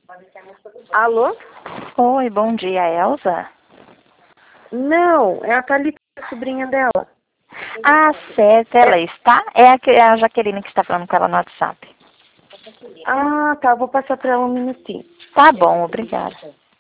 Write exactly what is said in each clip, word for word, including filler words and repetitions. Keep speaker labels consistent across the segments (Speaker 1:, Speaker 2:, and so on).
Speaker 1: Alô?
Speaker 2: Oi, bom dia, Elza?
Speaker 1: Não, é a Thalita, a sobrinha dela.
Speaker 2: Ah, certo, ela está? É a, que- é a Jaqueline que está falando com ela no WhatsApp.
Speaker 1: Ah, tá, vou passar para ela um minutinho.
Speaker 2: Tá bom, obrigada.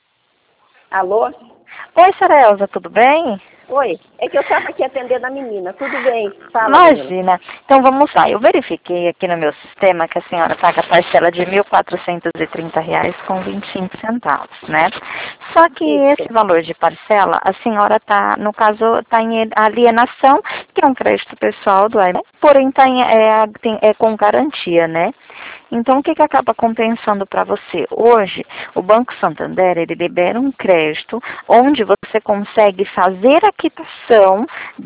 Speaker 1: Alô?
Speaker 2: Oi, senhora Elza, tudo bem?
Speaker 1: Oi, é que eu estava aqui atendendo a menina. Tudo bem? Fala, menina.
Speaker 2: Imagina. Então vamos lá, eu verifiquei aqui no meu sistema que a senhora paga a parcela de mil quatrocentos e trinta reais com vinte e cinco centavos, né? Só que
Speaker 1: Isso.
Speaker 2: esse valor de parcela, a senhora está, no caso, está em alienação, que é um crédito pessoal do A I M E, porém tá em, é, tem- é com garantia, né? Então, o que, que acaba compensando para você? Hoje, o Banco Santander, ele libera um crédito onde você consegue fazer a quitação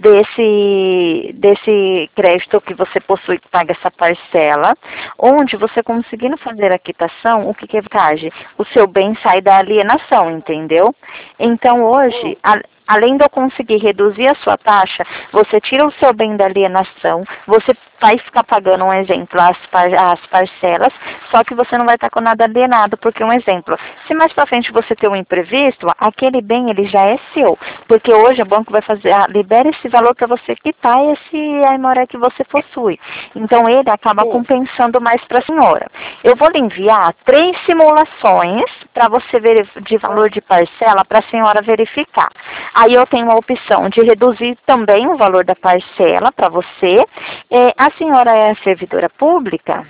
Speaker 2: desse, desse crédito que você possui, que paga essa parcela, onde você conseguindo fazer a quitação, o que que é vantagem? O seu bem sai da alienação, entendeu? Então, hoje, a, além de eu conseguir reduzir a sua taxa, você tira o seu bem da alienação, você vai ficar pagando, um exemplo, as, par, as parcelas, só que você não vai estar com nada alienado, porque um exemplo, se mais para frente você ter um imprevisto, aquele bem ele já é seu, porque hoje o banco vai fazer, ah, libera esse valor para você quitar esse Aimoré que você possui. Então ele acaba
Speaker 1: Sim.
Speaker 2: compensando mais para a senhora. Eu vou lhe enviar três simulações para você ver de valor de parcela para a senhora verificar. Aí eu tenho a opção de reduzir também o valor da parcela para você. É, a senhora é servidora pública?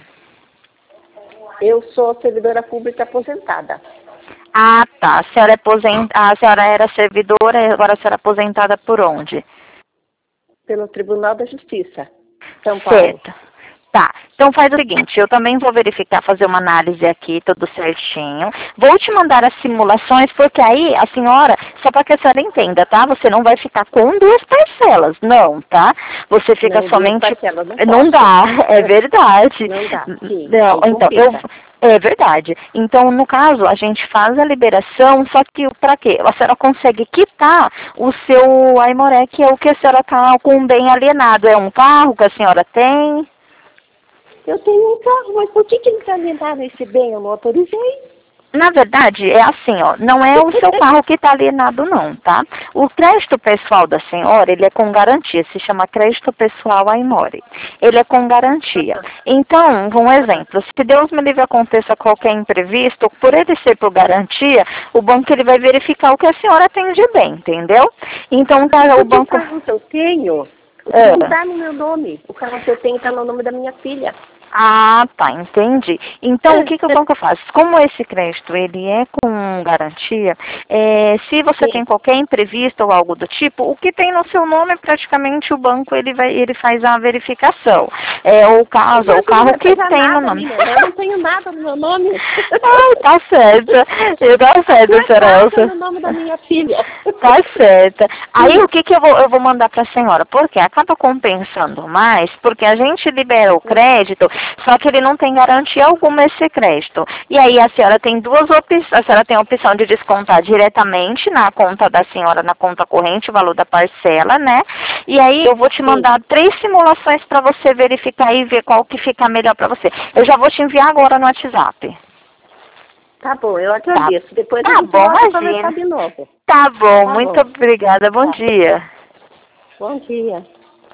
Speaker 1: Eu sou servidora pública aposentada.
Speaker 2: Ah, tá. A senhora, é aposent... a senhora era servidora, agora a senhora é aposentada por onde?
Speaker 1: Pelo Tribunal da Justiça, São Paulo.
Speaker 2: Certo. Tá, então faz o seguinte, eu também vou verificar, fazer uma análise aqui, tudo certinho. Vou te mandar as simulações, porque aí a senhora, só para que a senhora entenda, tá? Você não vai ficar com duas parcelas, não, tá? Você fica
Speaker 1: Não, duas
Speaker 2: somente...
Speaker 1: parcelas, não
Speaker 2: Não
Speaker 1: posso.
Speaker 2: dá, é verdade.
Speaker 1: Não dá, sim,
Speaker 2: Não,
Speaker 1: aí
Speaker 2: então, eu...
Speaker 1: complica.
Speaker 2: É verdade. Então, no caso, a gente faz a liberação, só que para quê? A senhora consegue quitar o seu Aimoré, que é o que a senhora está com um bem alienado. É um carro que a senhora tem?
Speaker 1: Eu tenho um carro, mas por que que eles alimentaram esse bem? Eu não autorizei.
Speaker 2: Na verdade, é assim, ó, não é o seu carro que está alienado não, tá? O crédito pessoal da senhora, ele é com garantia, se chama crédito pessoal Aimore. Ele é com garantia. Então, um exemplo, se Deus me livre aconteça qualquer imprevisto, por ele ser por garantia, o banco ele vai verificar o que a senhora tem de bem, entendeu? Então, cara, o banco...
Speaker 1: O carro que eu tenho,
Speaker 2: É.
Speaker 1: não está no meu nome. O carro que eu tenho está no nome da minha filha.
Speaker 2: Ah, tá, entendi. Então, o que, que o banco faz? Como esse crédito ele é com garantia, é, se você
Speaker 1: Sim.
Speaker 2: tem qualquer imprevisto ou algo do tipo, o que tem no seu nome, praticamente o banco ele vai, ele faz a verificação. É, ou caso, o carro que tem no nome.
Speaker 1: Menina, eu não tenho nada no meu nome.
Speaker 2: Ai, tá certo. Eu tá certo, senhora Elsa.
Speaker 1: no nome da minha filha.
Speaker 2: Tá certa. Aí o que que eu vou, eu vou mandar para a senhora? Porque acaba compensando mais, porque a gente libera o crédito, só que ele não tem garantia alguma esse crédito. E aí a senhora tem duas opções, a senhora tem a opção de descontar diretamente na conta da senhora, na conta corrente, o valor da parcela, né? E aí eu vou te mandar Sim. três simulações para você verificar e ver qual que fica melhor para você. Eu já vou te enviar agora no WhatsApp.
Speaker 1: Tá bom, eu agradeço.
Speaker 2: Tá,
Speaker 1: Depois
Speaker 2: tá
Speaker 1: a gente
Speaker 2: bom,
Speaker 1: volta a
Speaker 2: imagina.
Speaker 1: conversar de novo.
Speaker 2: Tá bom,
Speaker 1: Tá
Speaker 2: muito
Speaker 1: bom.
Speaker 2: obrigada. Bom
Speaker 1: Tá.
Speaker 2: dia.
Speaker 1: Bom dia.